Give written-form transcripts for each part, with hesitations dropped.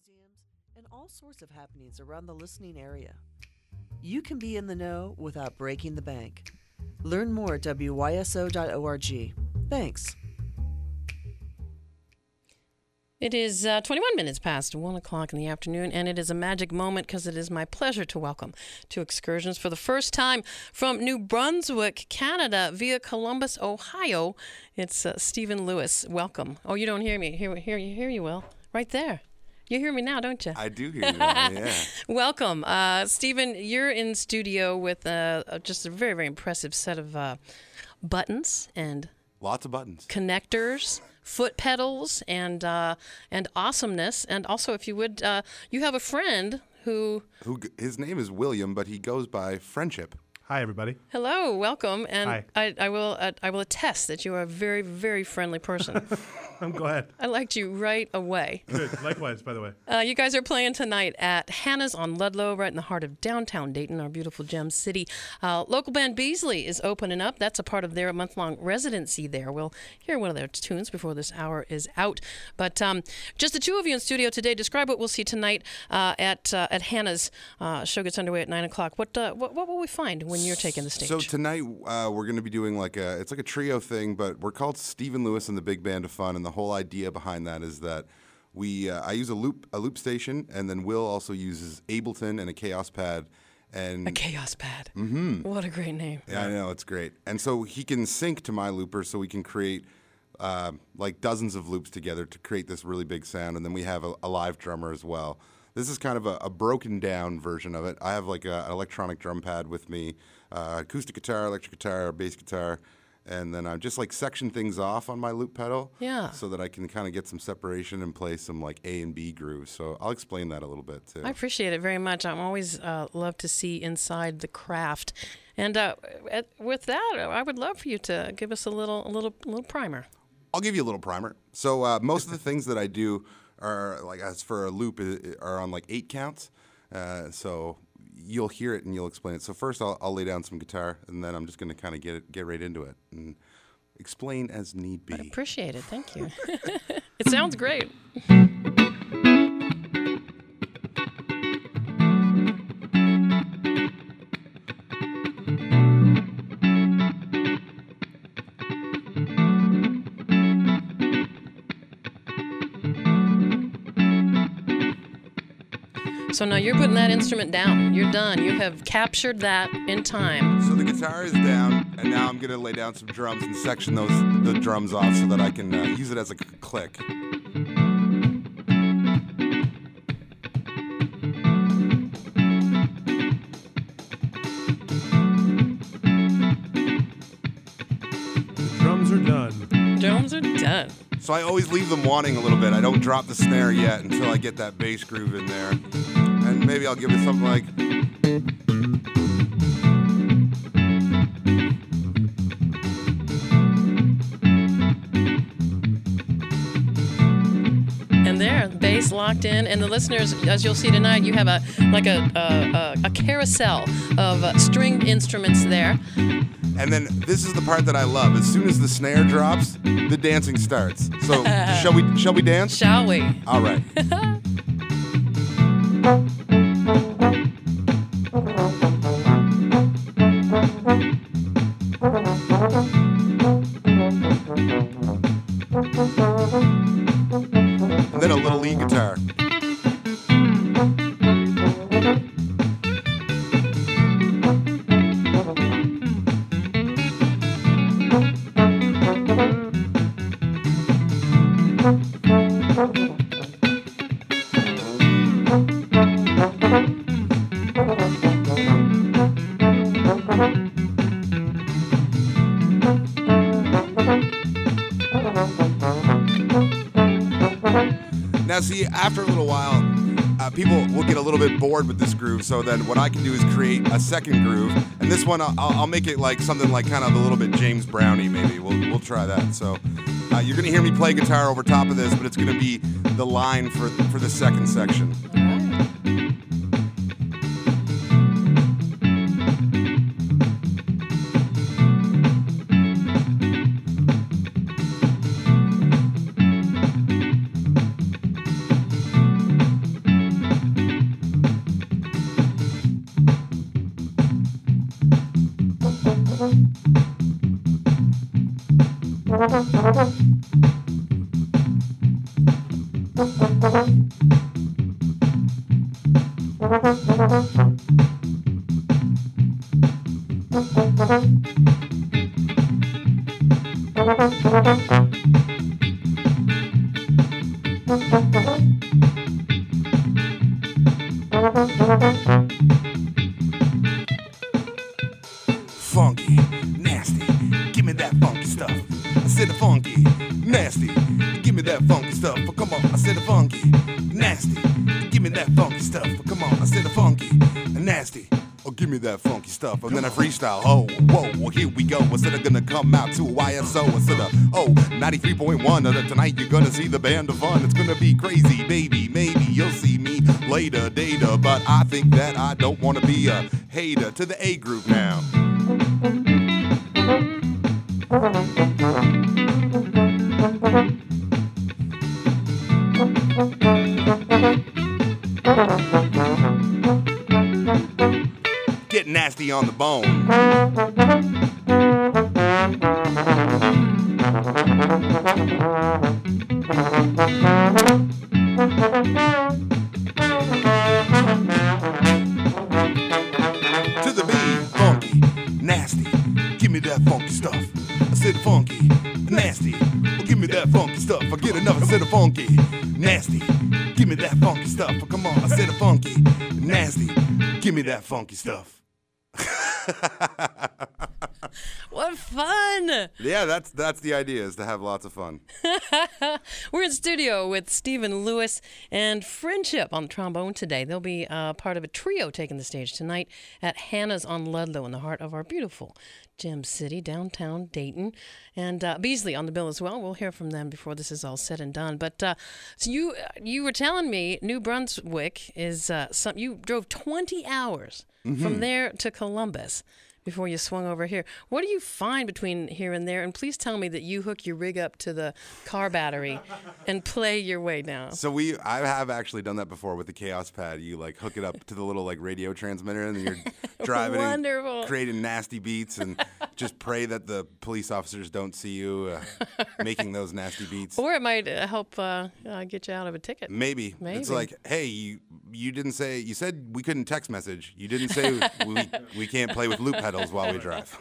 museums, and all sorts of happenings around the listening area. You can be in the know without breaking the bank. Learn more at wyso.org. Thanks. It is 21 minutes past 1 o'clock in the afternoon, and it is a magic moment because it is my pleasure to welcome to Excursions for the first time from New Brunswick, Canada, via Columbus, Ohio. It's Stephen Lewis. Welcome. Oh, you don't hear me. Here you will. Right there. You hear me now, don't you? I do hear you now, yeah. Welcome. Stephen, you're in studio with just a very, very impressive set of buttons and lots of buttons, connectors, foot pedals, and awesomeness. And also, if you would, you have a friend who his name is William, but he goes by Friendship. Hi, everybody. Hello, welcome, and Hi. I will attest that you are a very, very friendly person. I'm glad. I liked you right away. Good. Likewise, by the way. You guys are playing tonight at Hannah's on Ludlow, right in the heart of downtown Dayton, our beautiful gem city. Local band Beasley is opening up. That's a part of their month-long residency there. We'll hear one of their tunes before this hour is out. But just the two of you in studio today. Describe what we'll see tonight at Hannah's. Show gets underway at 9 o'clock. What will we find when you're taking the stage? So tonight we're going to be doing it's like a trio thing, but we're called Stephen Lewis and the Big Band of Fun, and the whole idea behind that is that I use a loop station, and then Will also uses Ableton and a Chaos Pad. And a Chaos Pad. Mm-hmm. What a great name. Yeah, I know, it's great. And so he can sync to my looper, so we can create like dozens of loops together to create this really big sound, and then we have a live drummer as well. This is kind of a broken down version of it. I have like an electronic drum pad with me, acoustic guitar, electric guitar, bass guitar, and then I just like section things off on my loop pedal, so that I can kind of get some separation and play some like A and B grooves. So I'll explain that a little bit too. I appreciate it very much. I'm always love to see inside the craft, and with that, I would love for you to give us a little primer. I'll give you a little primer. So most of the things that I do are like, as for a loop, are on like 8 counts. So you'll hear it and you'll explain it. So first I'll lay down some guitar, and then I'm just going to kind of get right into it and explain as need be. I appreciate it. Thank you. It sounds great. So now you're putting that instrument down. You're done. You have captured that in time. So the guitar is down, and now I'm going to lay down some drums and section the drums off so that I can use it as a click. The drums are done. Drums are done. So I always leave them wanting a little bit. I don't drop the snare yet until I get that bass groove in there. And maybe I'll give it something like... And there, bass locked in. And the listeners, as you'll see tonight, you have a carousel of stringed instruments there. And then this is the part that I love. As soon as the snare drops, the dancing starts. So shall we dance? Shall we? All right. And then a little lead guitar. Now, see, after a little while, people will get a little bit bored with this groove, so then what I can do is create a second groove, and this one I'll make it like something like kind of a little bit James Brownie, maybe. We'll try that. So you're going to hear me play guitar over top of this, but it's going to be the line for the second section. Funky, nasty, give me that funky stuff. I said the funky, nasty, give me that funky stuff. Oh, come on, I said the funky, nasty, give me that funky stuff. Oh, come on, I said the funky, nasty. Oh, give me that funky stuff. And then I freestyle. Oh, whoa, well, here we go. Instead of gonna come out to YSO instead of 93.1. Tonight you're gonna see the band of fun. It's gonna be crazy, baby. Maybe you'll see me later, data. But I think that I don't wanna be a hater to the A group now. Get nasty on the bone. To the beat, funky, nasty, give me that funky stuff. I said funky, nasty, well, give me that funky stuff. I get enough, I said funky, nasty, give me that funky stuff. Oh, come on, I said funky, nasty, give me that funky stuff. What fun! Yeah, that's the idea, is to have lots of fun. We're in studio with Stephen Lewis and Friendship on trombone today. They'll be part of a trio taking the stage tonight at Hannah's on Ludlow in the heart of our beautiful Gem City, downtown Dayton. And Beasley on the bill as well. We'll hear from them before this is all said and done. But so you were telling me New Brunswick is you drove 20 hours from there to Columbus before you swung over here. What do you find between here and there? And please tell me that you hook your rig up to the car battery and play your way down. So I have actually done that before with the Chaos Pad. You like hook it up to the little like radio transmitter, and then you're driving Wonderful. and creating nasty beats, and just pray that the police officers don't see you making those nasty beats. Or it might help get you out of a ticket. Maybe. It's like, hey, you didn't say, you said we couldn't text message. You didn't say we can't play with loop pedals while we drive.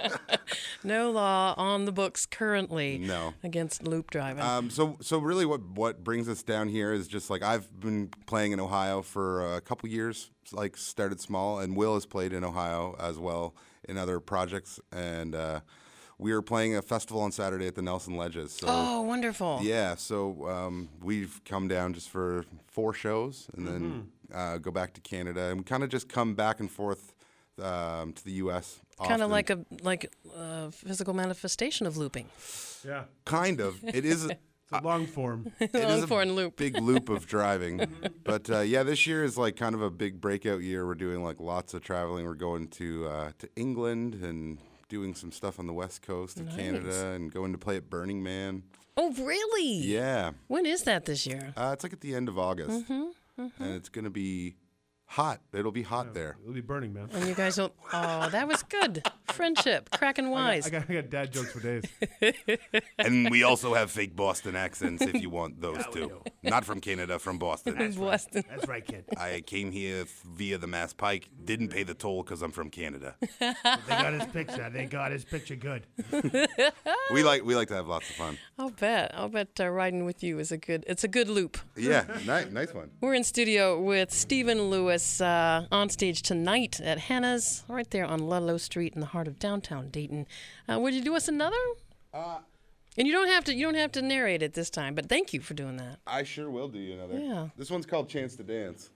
No law on the books currently No. against loop driving. So really what brings us down here is just like I've been playing in Ohio for a couple years, like started small, and Will has played in Ohio as well in other projects, and we are playing a festival on Saturday at the Nelson Ledges. So, oh, wonderful. yeah, so we've come down just for 4 shows and then go back to Canada, and we kind of just come back and forth to the U.S. Kind of often. like a physical manifestation of looping. Yeah. Kind of. It is. It's a long form. It is a Long-form loop. big loop of driving. But yeah, this year is like kind of a big breakout year. We're doing like lots of traveling. We're going to England and doing some stuff on the west coast of Canada, and going to play at Burning Man. Oh, really? Yeah. When is that this year? It's like at the end of August. And it's going to be hot. It'll be hot there. It'll be burning, man. And you guys don't. Oh, that was good. Friendship, cracking wise. I got dad jokes for days. And we also have fake Boston accents if you want those too. Not from Canada, from Boston. Boston. That's right, kid. I came here via the Mass Pike. Didn't pay the toll because I'm from Canada. They got his picture. They got his picture good. We like to have lots of fun. I'll bet riding with you is a good loop. Yeah, nice one. We're in studio with Stephen Lewis on stage tonight at Hannah's, right there on Ludlow Street in the heart of downtown Dayton. Would you do us another? And you don't have to narrate it this time, but thank you for doing that. I sure will do you another. Yeah. This one's called Chance to Dance.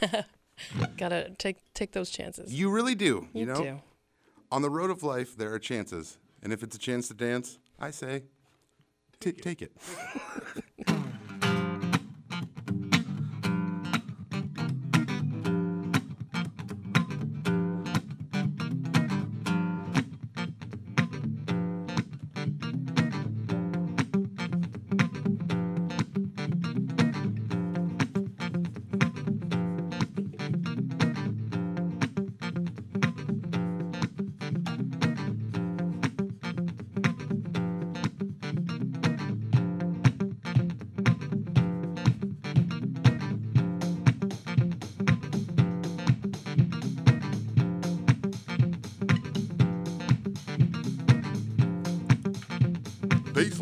Gotta take those chances. You really do. You know? do. On the road of life, there are chances. And if it's a chance to dance, I say, take it.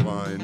mine.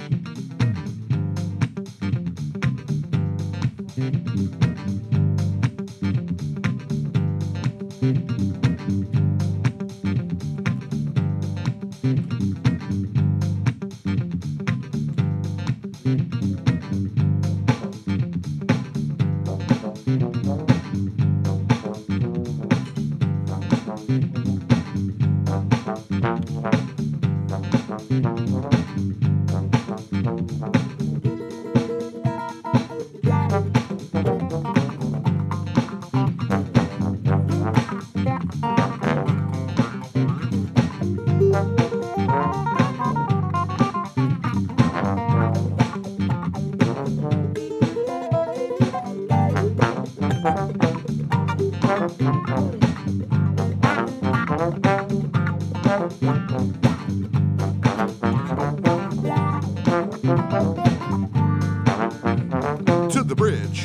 To the bridge.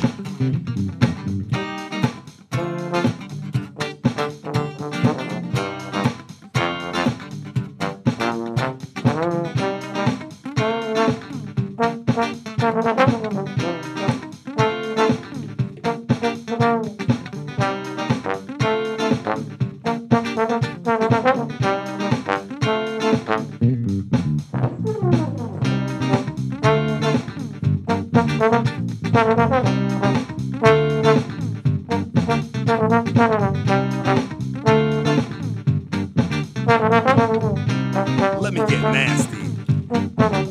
Let me get nasty.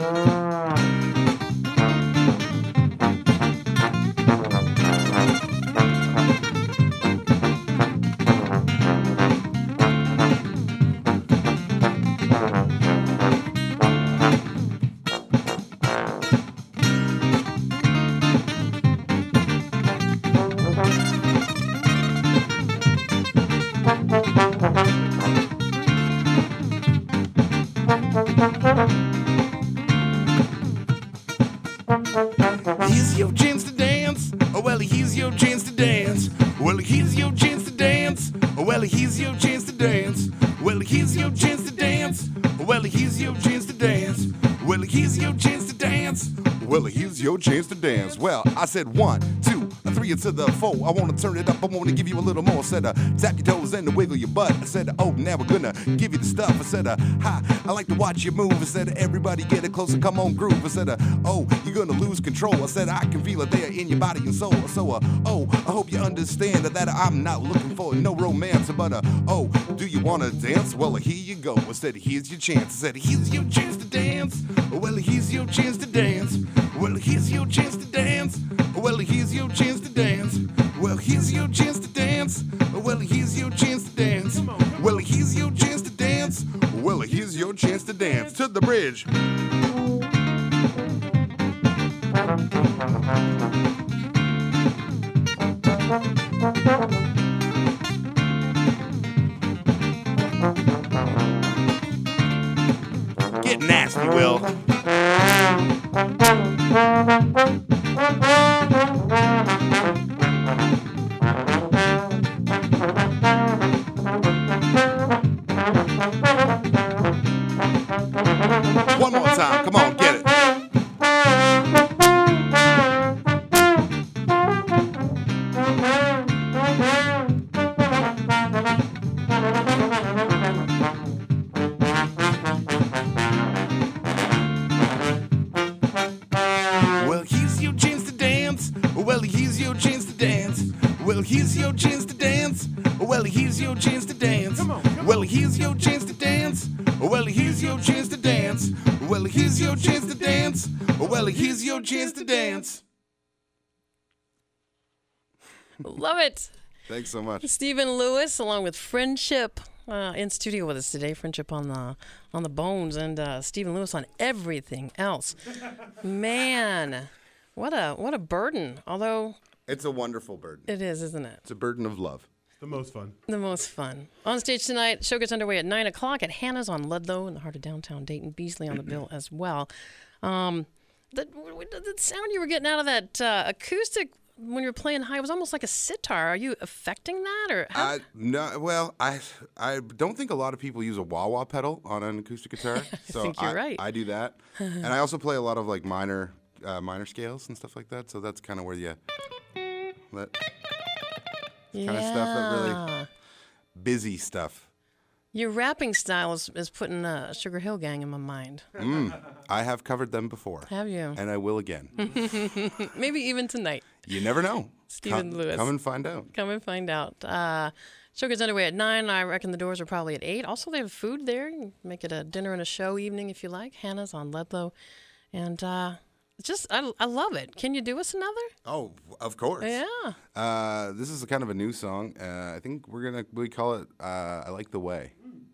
Here's your chance to dance. Oh, well, here's your chance to dance. Well, here's your chance to dance. Oh, well, here's your chance to dance. Well, here's your chance to dance. Well, here's your chance to dance. Well, here's your chance to dance. Well, here's your chance to dance. Well, I said 1, 2, 3 into the 4. I wanna turn it up. I wanna give you a little more. I said, tap your toes and wiggle your butt. I said, oh, now we're gonna give you the stuff. I said, hi, I like to watch you move. I said, everybody get it closer, come on, groove. I said, oh, you're gonna lose control. I said, I can feel it there in your body and soul. So, oh, I hope you understand that I'm not looking for no romance. But, oh, do you wanna dance? Well, here you go. I said, here's your chance. I said, here's your chance to dance. Well, here's your chance to dance. Well, here's your chance to dance. Well, here's your chance to dance. Well, here's your chance to dance. Well, here's your chance to dance. Well, here's your chance to dance. Well, here's your chance to dance. To the bridge. Get nasty, Will. One more time. Come on, get it. Well, here's your chance to dance. Well, here's your chance to dance. Well, here's your chance to dance. Well, here's your chance to dance. Well, here's your chance to dance. Well, here's your chance to dance. Well, here's your chance to dance. Well, here's your chance to dance. Love it. Thanks so much. Stephen Lewis, along with Friendship, in studio with us today. Friendship on the bones, and Stephen Lewis on everything else. Man, what a burden. Although It's a wonderful burden. it is, isn't it? It's a burden of love. The most fun. The most fun. On stage tonight, show gets underway at 9 o'clock at Hannah's on Ludlow in the heart of downtown Dayton. Beasley on the bill as well. The sound you were getting out of that acoustic when you're playing high, it was almost like a sitar. Are you affecting that, or how? No, well, I don't think a lot of people use a wah-wah pedal on an acoustic guitar. So think you're right. I do that, and I also play a lot of like minor scales and stuff like that. So that's kind of where that kind of stuff, that really busy stuff. Your rapping style is putting Sugar Hill Gang in my mind. I have covered them before. Have you? And I will again. Maybe even tonight. You never know. Stephen Lewis. Come and find out. Come and find out. Sugar's underway at 9. I reckon the doors are probably at 8. Also, they have food there. You can make it a dinner and a show evening if you like. Hannah's on Ludlow. And I love it. Can you do us another? Oh, of course. Yeah. This is a kind of a new song. I think we call it I Like the Way.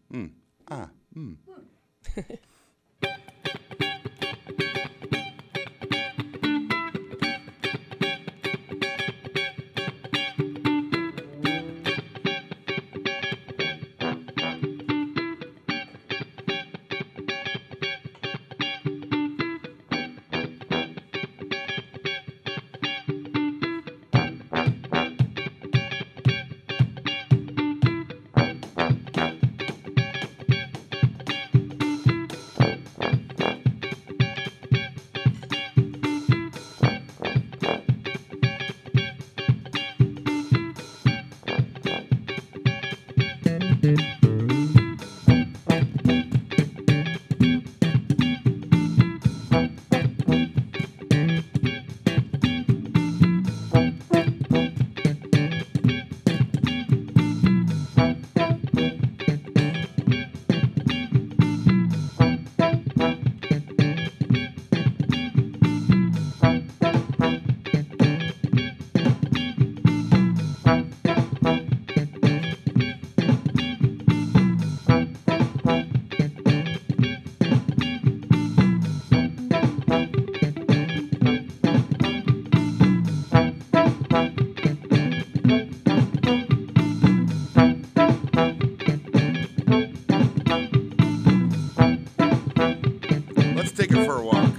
Take it for a walk.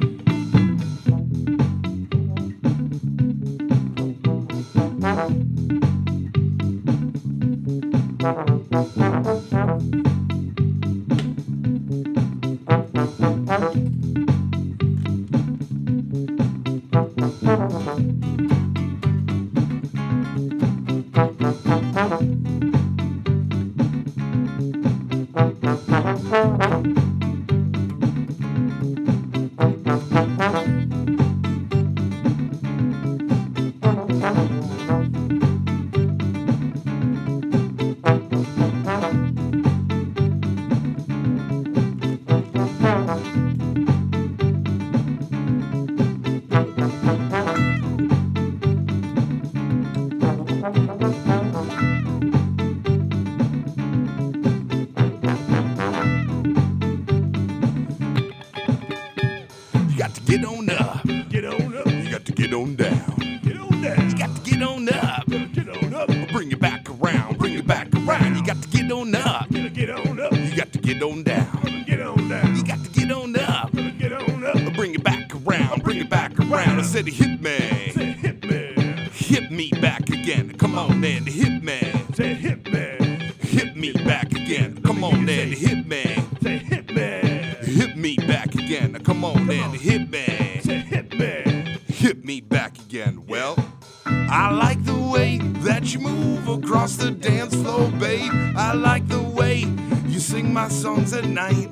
Get on up. Get on up. You got to get on down. Get on down. You got to get on up. Get on up. Bring it back around. Bring it back around. You got to get on up. Get on up. You got to get on down. Get on down. You got to get on up. Get on up. Bring it back around. Bring it back around. I said, hit me. Say hit me. Hit me back again. Come on then, hit me. Say hit me. Hit me back again. Come on then, hit me. Say hit me. Hit me back again. Come on then, hit me. Say hit me. Hit me back again. Well, I like the way that you move across the dance floor, babe. I like the way you sing my songs at night.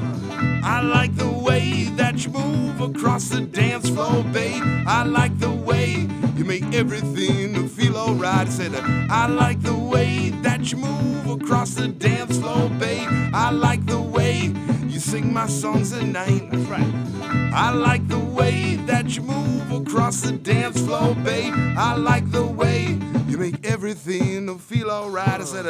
I like the way that you move across the dance floor, babe. I like the way you make everything feel alright. I said, I like the way that you move across the dance floor, babe. I like the way you sing my songs at night. That's right. I like the way that you move across the dance floor, babe. I like the way you make everything feel alright. I said,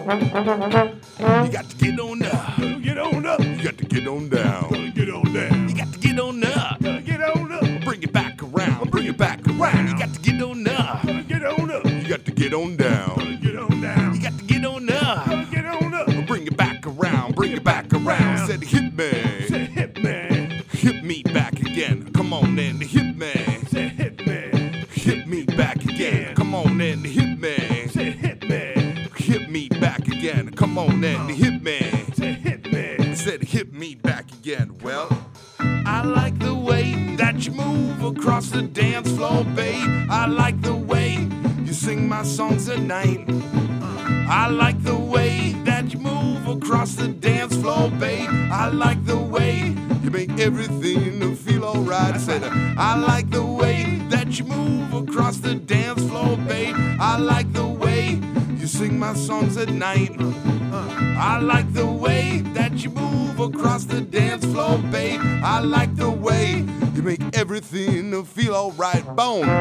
You got to get on up. Get on up. You got to get on down. Get on down. You got to get on up. Get on up. Bring it back around. Bring it back around. You got to get on up. Get on up. You got to get on down. Get on down. You got to get on up. Get on up. Bring it back around. Bring it back around. Said hit me. Say hit me. Hit me back again. Come on in. Hit me. Say hit me. Hit me back again. Come on in. Hit me. Say hit me. Hit me back again. Come on in. Hit me. Say hit me. Said hit me back again. Well, I like the way that you move across the dance floor, babe. I like the way you sing my songs at night. I like the way that you move across the dance floor, babe. I like the way you make everything feel alright. I said, I like the way that you move across the dance floor, babe. I like the way you sing my songs at night. I like the way that you move across the dance floor, babe. I like the way you make everything feel alright. Boom.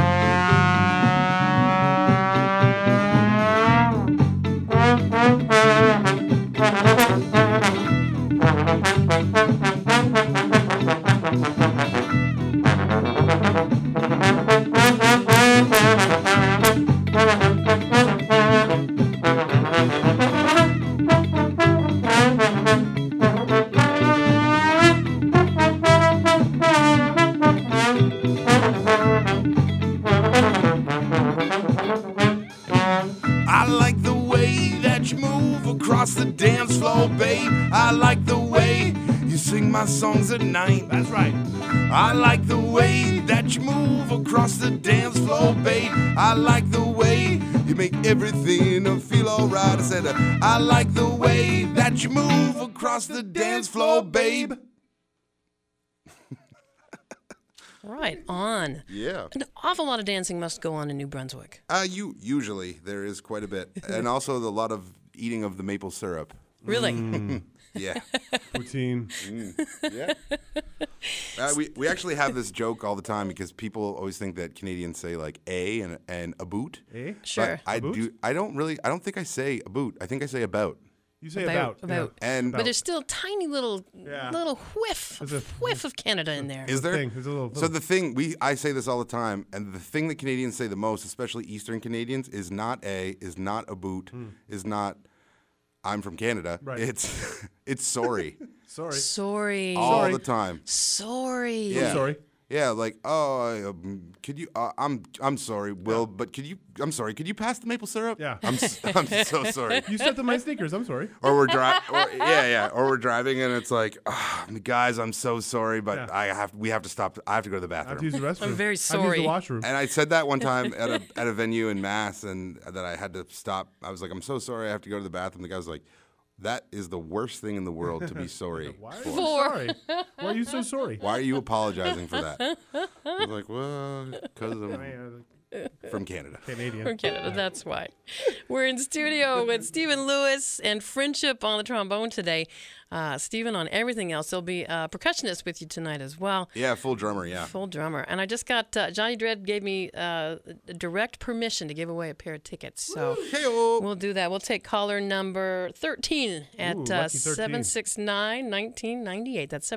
I like the way that you move across the dance floor, babe. I like the way you sing my songs at night. That's right. I like the way that you move across the dance floor, babe. I like the way you make everything feel alright. I said, I like the way that you move across the dance floor, babe. Right on. Yeah. An awful lot of dancing must go on in New Brunswick. Usually there is quite a bit, and also a lot of eating of the maple syrup. Really? Yeah. Poutine. Yeah. We actually have this joke all the time because people always think that Canadians say like a and a boot. Eh? Sure. But boot? I don't think I say a boot. I think I say about. You say about. About. And But there's still a tiny little whiff There's a- whiff of Canada in there. is there? Thing. There's a little. So the thing I say this all the time, and the thing that Canadians say the most, especially Eastern Canadians, is not a boot, is not I'm from Canada. Right. It's sorry. Sorry. Sorry. all the time. Sorry. Yeah. Sorry. Yeah, like could you? I'm sorry, Will, but could you pass the maple syrup? Yeah. I'm so sorry. You stepped on my sneakers. I'm sorry. Or we're driving and it's like, guys, I'm so sorry, but Yeah. we have to stop. I have to go to the I have to bathroom. use the restroom. I'm very I have to use sorry. the washroom. And I said that one time at a venue in Mass, and that I had to stop. I was like, I'm so sorry, I have to go to the bathroom. The guy was like, that is the worst thing in the world to be sorry Why are for. you sorry? Why are you so sorry? Why are you apologizing for that? I was like, well, because I'm from Canada. Canadian. From Canada, that's why. We're in studio with Stephen Lewis and Friendship on the trombone today. Stephen on everything else. There'll be a percussionist with you tonight as well. Yeah, full drummer, yeah. Full drummer. And I just got, Johnny Dredd gave me direct permission to give away a pair of tickets. So Hey-o. we'll do that. We'll take caller number 13 at Ooh, lucky 13. 769-1998. That's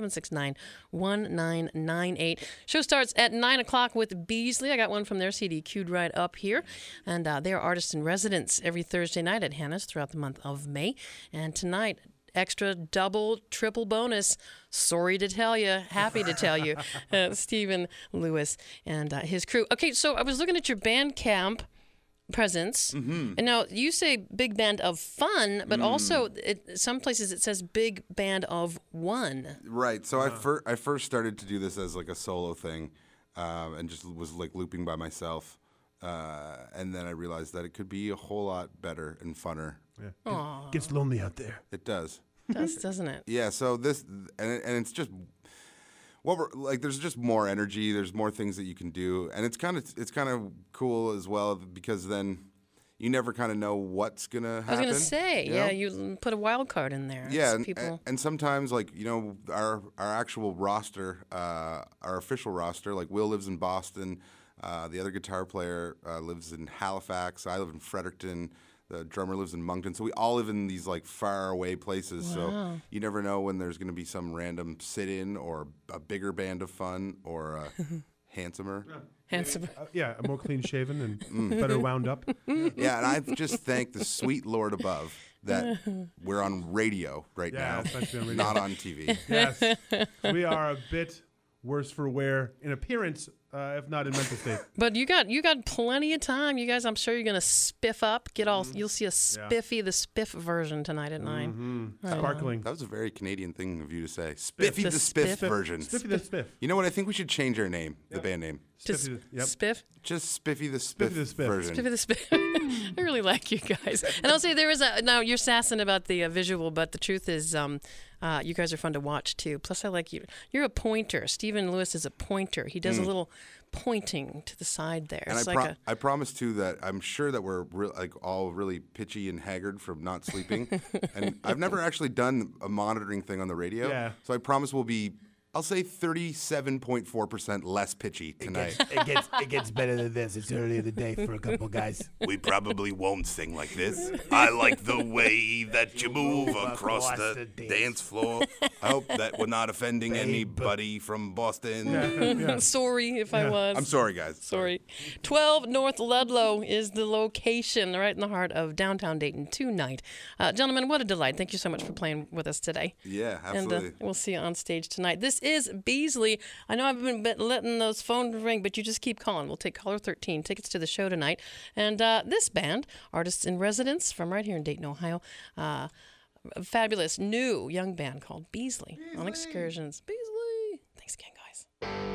769-1998. Show starts at 9 o'clock with Beasley. I got one from their CD queued right up here. And they are artists in residence every Thursday night at Hannah's throughout the month of May. And tonight, extra, double, triple bonus. Sorry to tell you, happy to tell you, Stephen Lewis and his crew. Okay, so I was looking at your Bandcamp presence, and now you say big band of fun, but also some places it says big band of one. Right. So I first started to do this as like a solo thing, and just was like looping by myself, and then I realized that it could be a whole lot better and funner. Yeah. Gets lonely out there. It does. Doesn't it? Yeah. So this and it's just what we're like. There's just more energy. There's more things that you can do, and it's kind of cool as well because then you never kind of know what's gonna happen. I was going to say, you yeah, know? you put a wild card in there. Yeah, It's and sometimes like our actual roster, our official roster, like Will lives in Boston, the other guitar player lives in Halifax. I live in Fredericton. The drummer lives in Moncton, so we all live in these like far away places. Wow. So you never know when there's going to be some random sit-in or a bigger band of fun or a handsomer. Handsome. Yeah, more clean shaven and better wound up. Yeah, and I just thank the sweet Lord above that we're on radio right Yeah, now, it's nice to be on radio. not on TV. Yes, we are a bit worse for wear in appearance, if not in mental state. But you got plenty of time. You guys, I'm sure you're gonna spiff up. You'll see a spiffy, the spiff version tonight at 9. Sparkling. That was a very Canadian thing of you to say. Spiffy the Spiff. Spiff version. Spiffy the Spiff. You know what? I think we should change our name, the band name. Just Spiffy the- yep. spiff. Just Spiffy the Spiff, the Spiff. version. Spiffy the spiff. I really like you guys. And I'll say now you're sassing about the visual, but the truth is, you guys are fun to watch too. Plus, I like you. You're a pointer. Stephen Lewis is a pointer. He does a little pointing to the side there. And It's I promise too that I'm sure that we're all really pitchy and haggard from not sleeping. And I've never actually done a monitoring thing on the radio. Yeah. So I promise we'll be, I'll say 37.4% less pitchy tonight. It gets better than this. It's early in the day for a couple guys. We probably won't sing like this. I like the way that you move across the dance floor. I hope that we're not offending anybody from Boston. sorry if I was. I'm sorry, guys. Sorry. 12 North Ludlow is the location, right in the heart of downtown Dayton tonight. Gentlemen, what a delight. Thank you so much for playing with us today. Yeah, absolutely. And we'll see you on stage tonight. This is Beasley. I know I've been letting those phones ring, but you just keep calling. We'll take caller 13, tickets to the show tonight. And this band, artists in residence from right here in Dayton, Ohio, a fabulous new young band called Beasley on Excursions. Beasley. Thanks again, guys.